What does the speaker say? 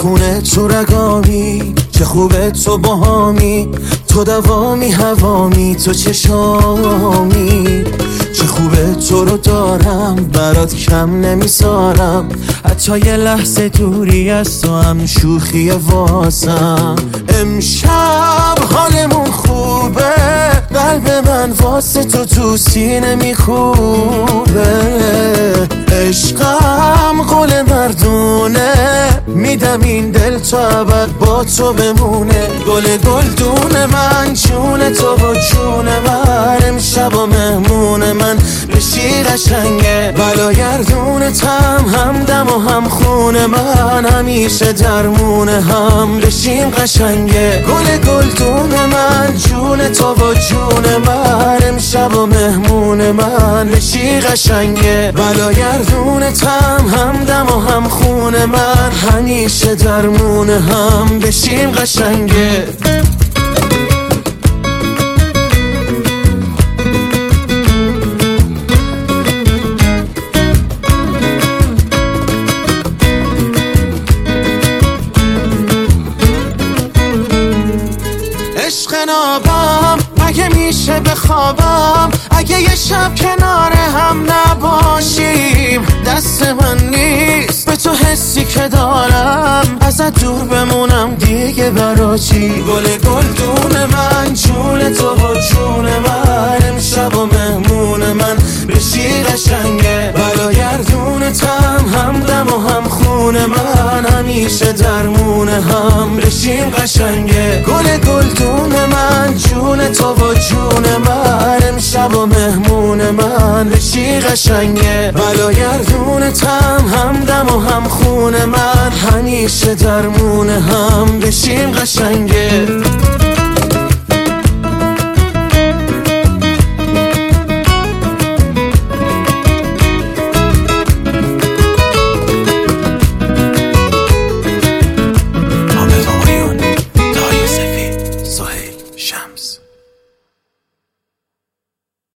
خونه تو رگامی، چه خوبه تو باهامی، تو دوامی هوامی، تو چشامی. چه خوبه تو رو دارم، برات کم نمیذارم، حتی یه لحظه دوری از تو هم شوخی واسم. امشب حالمون خوبه، قلب من واسه تو سینه میخوبه. عشقم قول مردونه، میدم این دل تا ابد با تو بمونه. گل گلدون من، جون تو و جون من، امشب و مهمون من بشی قشنگه. بلاگردونتم، همدم و هم خون من، همیشه درمون هم بشیم قشنگه. گل گلدون من، جون تو و جون من، امشب و مهمون من بشی قشنگه. بلاگردونتم، همدم و هم خون من، همیشه درمون هم بشیم قشنگه. عشق نابم اگه میشه بخوابم، اگه یه شب کنار هم نباشیم. دست من نیست به تو حسی که دارم، ازت دور بمونم دیگه برا چی؟ گل گلدون من، جون تو و جون من، امشب و مهمون من بشی قشنگه. بلاگردونتم، همدم و هم خون من، همیشه درمون هم بشیم قشنگه. گل گلدون من، جون تو و جون من، امشب و مهمون من بشی قشنگه. بلاگردونتم، همدم و هم خون من، همیشه درمون هم بشیم قشنگه.